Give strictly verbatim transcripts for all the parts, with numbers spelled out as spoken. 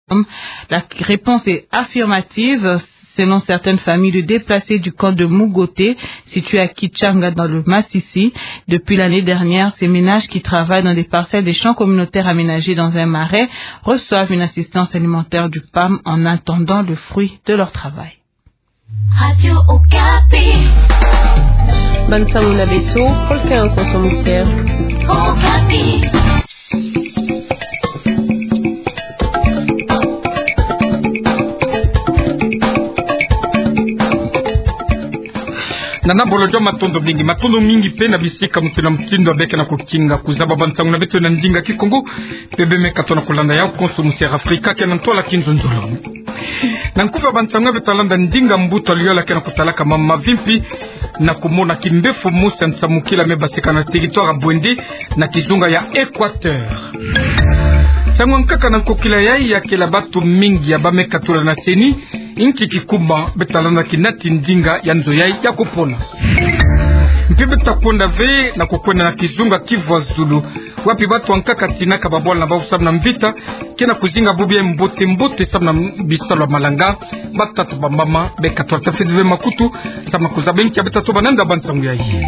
La réponse est affirmative. Selon certaines familles de déplacés du camp de Mugote, situé à Kichanga dans le Massissi, depuis l'année dernière, ces ménages qui travaillent dans des parcelles des champs communautaires aménagés dans un marais reçoivent une assistance alimentaire du P A M en attendant le fruit de leur travail. Radio Okapi. Bansamuna Beto, Polka en consommateur. Okapi. Nana bolojo matondo mingi matondo mingi pe na bisika mutuna mtindo abeke na kukinga kuzaba bantangu na beto na ndinga kikongo bebe mekatona kulanda ya konsumusia Afrika kena ntola kinzonzolo na nkufa bantangu betalanda ndinga mbuto liola kena kutalaka mama vimpi na kumona kimbefu musa nsamukila mebasika na territoire Bwende na kizunga ya Equateur. Sangwa nkaka na kokila yai ya kila batu mingi ya bamekatula na seni inchi kikumba betalanda kinati ndinga ya nzoyai ya kupona. Mpibe takwenda ve na kukwenda na kizunga Kivu Zulu. Wapi batu wankaka tinaka babola na babu sabu na mvita kena kuzinga bubi mbote mbote sabu na bisalo malanga batatu bambama bekatwa tafidwe makutu sama kuzabe nchi abeta bananda bantangu ya hii.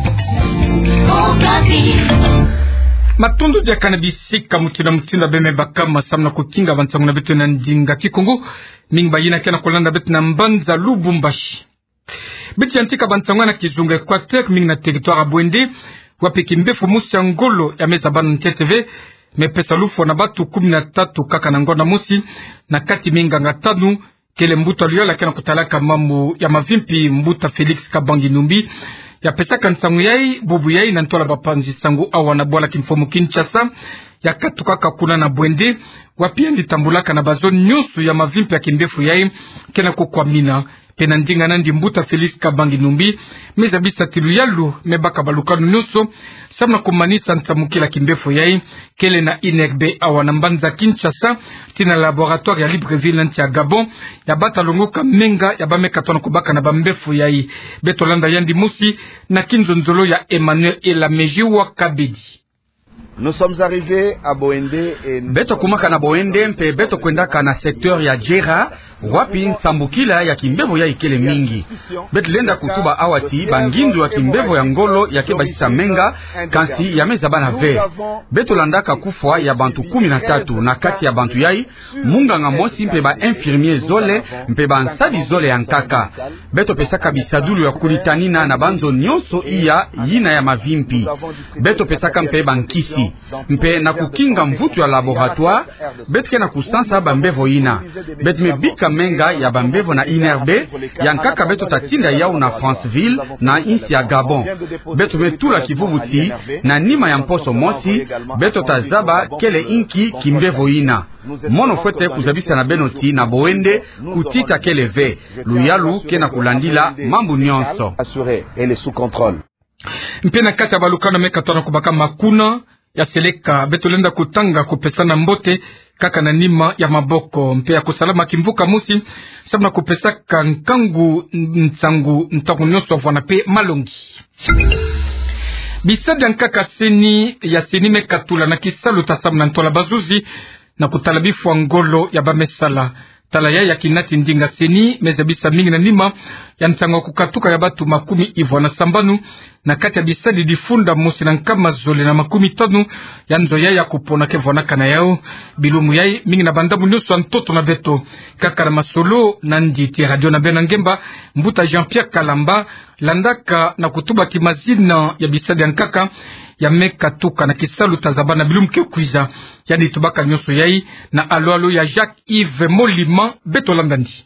Matundu dia kanabisika mutina mutina beme bakama samna kukinga bantangu na betu na ndinga kikongo mingba yina kena kolanda betu na mbanza Lubumbashi. Beti antika bantangu na kizunga Equateur ming na territoire Bwende wapi kimbefu musi ya ngolo ya meza banu N T T V mepesa lufu na batu kumi na tatu kaka na ngona musi na kati minga nga tanu kele mbuto liyola kena kutalaka mamu ya mavimpi mbuta Felix Kabangi Numbi ya pesa kansangu yai bubu yai na ntola bapanzi sangu awa na bola kimfomu Kinshasa ya katukaka kuna na Bwende wapi ya nditambulaka na bazoni nyusu ya mavimpi ya kimbefu yai kena kukwamina pena ndinga nandi mbuta Felix Kabangi Numbi meza bisa tilu yalu mebaka balukanu nyuso samna kumanisa nsamukila kimbefu yai kele na I N E R B awa na mbanza Kinshasa tina laboratoire ya Libreville nti ya Gabon ya bata longoka menga ya bamekatona kubaka na bambefu yai betolanda yandi musi na kinzonzolo ya Emmanuel Elameji wa Kabedi. Nous sommes arrivés à Bwende et beto kumaka na Bwende mpe beto kwendaka na secteur ya Jera wapi nsambukila ya kimbevo ya ikele mingi beto lenda kutuba awati bangindu ya kimbevo ya ngolo ya kebasisa menga kansi ya meza bana ve beto landaka kufwa ya bantu kumi na tatu na kati ya bantu yai munga nga mosi mpe ba infirmier zole mpe ba nsadi zole ya nkaka beto pesaka bisadulu ya kulitanina na banzo nyonso iya yina ya mavimpi beto pesaka mpe bankisi mpe na kukinga mvutu ya laboratoire betke na kusansa bambevo ina betme bika menga ya bambevo na I N E R B ya nkaka beto tatinda yao na Franceville na insi ya Gabon betme tula kivuvuti na nima ya mposo mosi beto tazaba kele inki kimbevo ina mono fwete kuzabisa na benoti na Bwende kutita kele ve luyalu kena kulandila mambu nyonso mpena kati ya balukana mekatona kubaka makuna ya seleka betolenda kutanga kupesana mbote kaka na nima ya maboko mpe ya kusalama kimvuka musi sabna kupesa kankangu ntangu ntangu nyoso vwana pe malongi bisada nkaka seni ya seni mekatula na kisalu tasamna ntola bazuzi na kutalabifu ngolo ya bamesala tala ya kinati ndinga seni meza bisa mingi na nima ya ntango kukatuka ya batu makumi ivo na sambanu na kati ya bisadi difunda musi na nkama zole na makumi tanu ya nzo ya ya kupona kevona kana yao bilumu yai mingi na bandabu nyoso antoto na beto kaka na masolo na nditi radio na bena ngemba mbuta Jean-Pierre Kalamba landaka na kutuba kimazina ya bisadi ya nkaka ya meka tuka na kisalu tazabana bilumke kuiza yani tubaka nyoso yai na alo alo ya Jacques Yves Molima beto landandi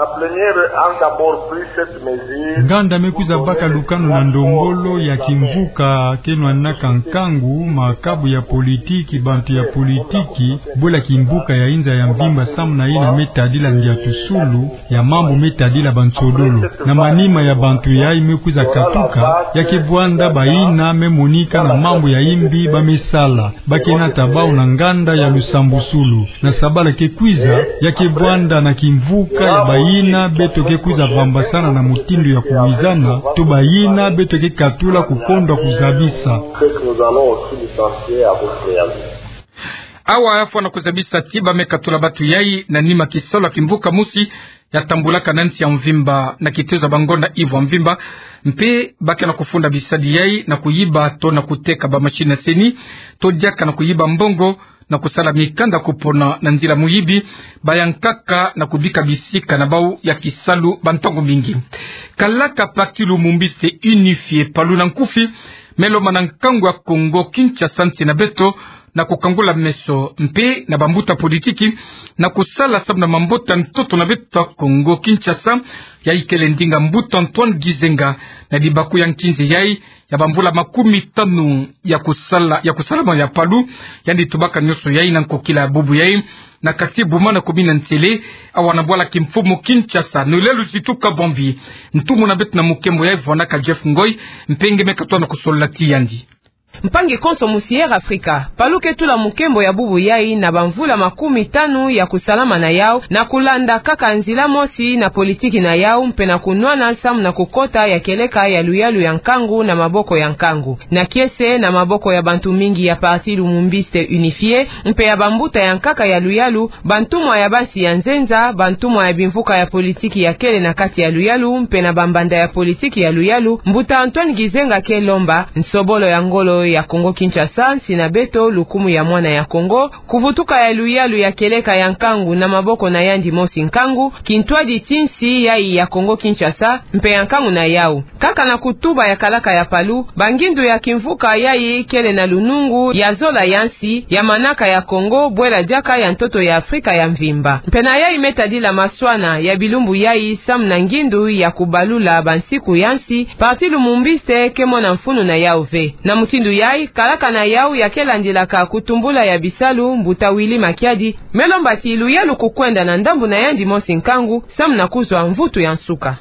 nganda mekuza baka lukano na ndombolo ya kimvuka kenwa naka nkangu makabu ya politiki bantu ya politiki bola kimbuka ya inza ya mbimba samu na ina metadila ndia tusulu ya mambo metadila bantsodolo na manima ya bantu ya imekuza katuka ya kebwanda baina memonika na mambo ya imbi bamesala bakena tabao na nganda ya lusambusulu na sabala kekwiza ya kebwanda na kimvuka ya bayina betoke kuza vamba sana na mutindo ya kuwizana to bayina betoke katula kupondwa kuzabisa. awa afu na kuzabisa tiba mekatula batu yai na nima kisolo kimbuka musi ya tambulaka nansi ya mvimba na kiteza bangonda ivo mvimba mpe bake na kufunda bisadi yai na kuyiba to na kuteka ba machine seni to diaka na kuyiba mbongo na kusala mikanda kupona na nzila muyibi bayankaka na kubika bisika na bau ya kisalu bantongo mingi kalaka pakilu mumbiste unifié paluna nkufi melo manankangu ya Kongo Kinshasa na beto na kukangula meso mpe na bambuta politiki na kusala sabu na mambota ntoto na beto Kongo Kinshasa ya ikele ndinga mbuta Antoine Gizenga na dibaku ya nkinzi yai ya bambula makumi tanu ya kusala ya kusalama ya palu yani tubaka nyoso yai na nkokila bubu yai na katibu mana kumina ntele awanabwala kimfumo Kinshasa nulelu situka bombi ntumu na betu na mukembo yai vonaka Jeff Ngoi mpenge mekatwa na kusolati yandi Mpange konso musiere Afrika paluke tula mukembo ya bubu yai na bamvula makumi tanu ya kusalama na yao na kulanda kaka nzila mosi na politiki na yao mpena kunwana samu na kukota ya keleka ya luyalu ya nkangu na maboko ya nkangu na kiese na maboko ya bantu mingi ya parti Lumumbiste Unifié mpe ya bambuta ya nkaka ya luyalu bantumwa ya basi ya nzenza bantumwa ya bimvuka ya politiki ya kele na kati ya luyalu mpena bambanda ya politiki ya luyalu mbuta Antoine Gizenga Kelomba nsobolo ya ngolo ya Kongo Kinshasa sina beto lukumu ya mwana ya Kongo kuvutuka ya luyalu ya keleka ya nkangu na maboko na yandi mosi nkangu kintwadi tinsi yai ya Kongo Kinshasa mpe ya nkangu na yau kaka na kutuba ya kalaka ya palu bangindu ya kimvuka yai kele na lunungu ya zola yansi ya manaka ya Kongo bwela diaka ya ntoto ya Afrika ya mvimba mpena yai metadila maswana ya bilumbu yai sam na ngindu ya kubalula bansiku yansi parti Lumumbiste kemo na mfunu na yau ve na mutindu yai kalaka na yau ya kelandilaka kutumbula ya bisalu mbuta wili makiadi melomba tilu yalu kukwenda na ndambu na yandi mosi nkangu sam na kuzwa mvutu ya nsuka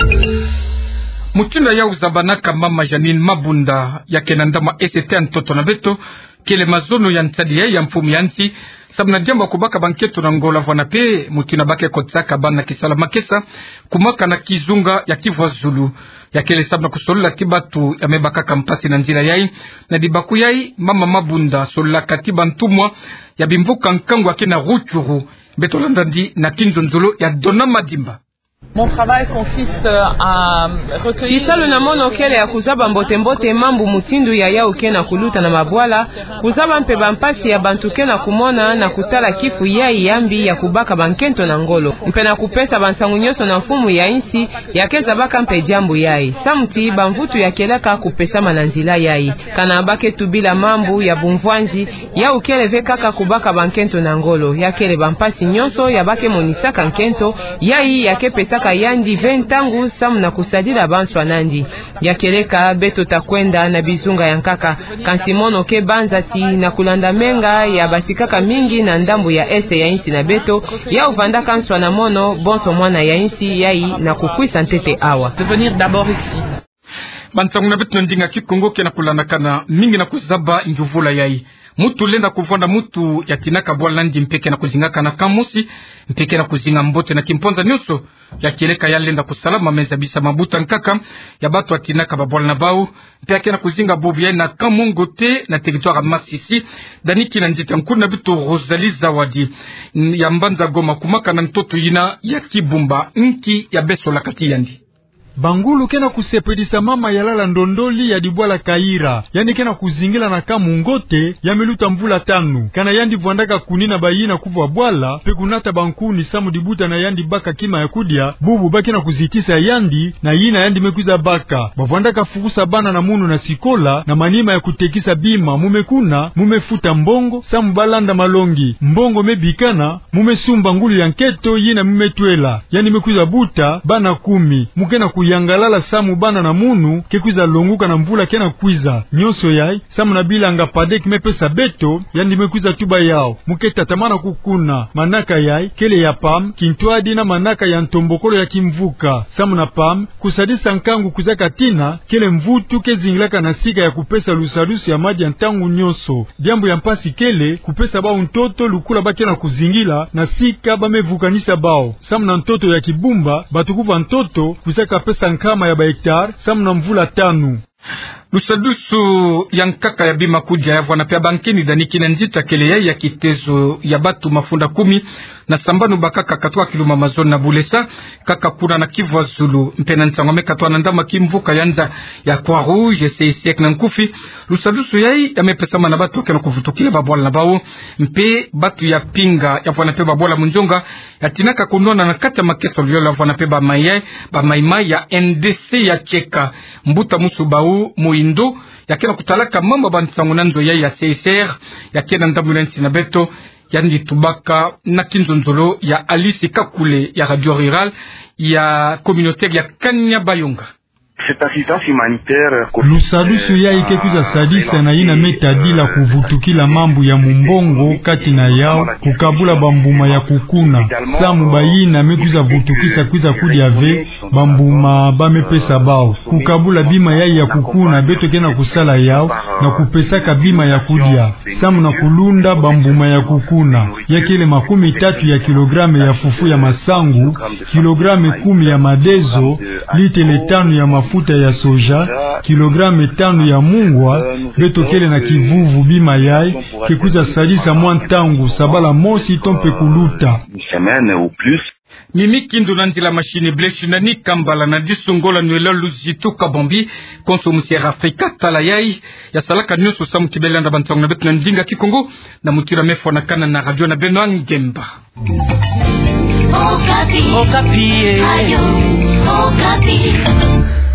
mutinda yau zabanaka mama Janine Mabunda ya kenandama S T ntoto na beto kele mazono ya ntadi ya mfumu yansi sabna jambo kubaka banketo na ngola vwana pe mutina bake kotsaka bana kisala makesa kumaka na kizunga ya Kivu Zulu ya kele sabna kusolula tibatu ya mebaka kampasi na njira yai na dibaku yai mama Mabunda solula katiba ntumwa ya bimvuka nkangu yake na Ruchuru betolandandi na Kinzonzolo ya Dona Madimba. Mon travail consiste à recueillir Isalo na mono kele ya kuzaba mbote mbote mambu mutindu ya yao kena kuluta na mabwala kuzaba mpe bampasi ya bantu kena kumona na kutala kifu yai yambi ya kubaka bankento na ngolo mpe na kupesa bansangu nyoso na mfumu ya insi ya keza baka mpe jambu yai samti bamvutu ya keleka kupesa mananzila yai kana bake tubila mambu ya bumvwanji ya ukele ve kaka kubaka bankento na ngolo ya kele bampasi nyoso ya bake monisaka nkento yai ya kepe saka yandi ventangu samu na kusadila banswa nandi ya keleka beto takwenda na bizunga ya nkaka kansimono ke banzati na kulanda menga ya basikaka mingi na ndambu ya ese ya insi na beto ya uvanda kanswa na mono bonso mwana ya insi yai na kukwisa ntete awa de venir d'abord ici. Bantangu na beto ndinga kikongo kena kulanda kana mingi na kuzaba njuvula yai mutu lenda kuvonda mutu ya tinaka bwalandi mpeke na kuzingaka na kamusi mpeke na kuzinga mbote na kimponza nyuso ya keleka ya lenda kusalama meza bisa mabuta nkaka ya batu ya tinaka babwala na bau mpeke na kuzinga bobu ya na kamungo te na territoire Masisi daniki na njita nkuru na bitu Rosalie Zawadi ya Mbanza Goma kumaka na ntoto yina ya Kibumba nki ya beso la kati yandi Bangulu kena kusepedisa mama yalala ndondoli ya dibwala kaira yani kena kuzingila na kamungote ya meluta mbula tanu kana yandi vwandaka kunina bayina kuvwa bwala pekunata bankuni samu dibuta na yandi baka kima ya kudia bubu baki na kuzitisa yandi na yina yandi mekuza baka bavwandaka fukusa bana na munu na sikola na manima ya kutekisa bima mumekuna mumefuta mbongo samu balanda malongi mbongo mebikana mumesumba ngulu ya nketo yina mumetwela yani mekuza buta bana kumi mukena ku yangalala samu bana na munu kekuza longuka na mvula kena kwiza nyoso yai samu na bilanga pade kimepesa beto yandi mekuza tuba yao muketa tamana kukuna manaka yai kele ya pam kintwadi na manaka ya ntombokolo ya kimvuka samu na pam kusadisa nkangu kuzaka tina kele mvutu kezingilaka na sika ya kupesa lusalusi ya maji ya ntangu nyoso diambu ya mpasi kele kupesa bao ntoto lukula bakena kuzingila na sika bamevukanisa bao samu na ntoto ya kibumba batukuva ntoto kuzaka pesa nkama ya ba hektar samu na mvula tanu. Lusadusu yankaka ya bima kuja ya vwana pia bankeni daniki na nzita kele ya ya kitezo ya batu mafunda kumi na sambanu bakaka katwa kiluma mazoni na bulesa kaka kuna na Kivu Zulu mpena nsangome katwa na ndama kimvuka yanza ya kwa rouge C C na nkufi. Lusadusu yai ya mepesama na batu kena kufutukile babola na bao mpe batu ya pinga ya vwana pia babola munjonga ya tinaka kunona na kata makeso liyola vwana pia ba maye ba maimai ya N D C ya cheka mbuta musu bau muindo ya kena kutalaka mamba bansangu nanzo yai ya C S R ya kena ndambulensi na beto Yandi Tubaka na Kinzonzolo ya Alice Kakule ya Radio Rural ya communautaire ya Kanya Bayonga. Lusadusu ya ikekuza sadisa na ina metadila kuvutukila mambu ya mumbongo kati na yao kukabula bambuma ya kukuna samu bayina mekuza vutukisa kuza kudi ave bambuma bamepesa bao kukabula bima yai ya kukuna beto kena kusala yao na kupesaka bima ya kudia samu na kulunda bambuma ya kukuna ya kile makumi tatu ya kilograme ya fufu ya masangu kilograme kumi ya madezo litele tano ya mafuta ya soja kilograme tano ya mungwa beto kele na kivuvu bima yai kekuza sadisa mwantangu sabala mosi tompe kuluta Mimi Kindu nanzila machine bleshi na ni kambala na disongola nwela luzitu kabambi konsomusier Afrika talayai ya salaka nyusu samu kibelanda bantangu na betu na ndinga kikongo na mutira mefo na kana na radio na Benoît Ngemba. Okapi. Okapi. Ayo. Okapi.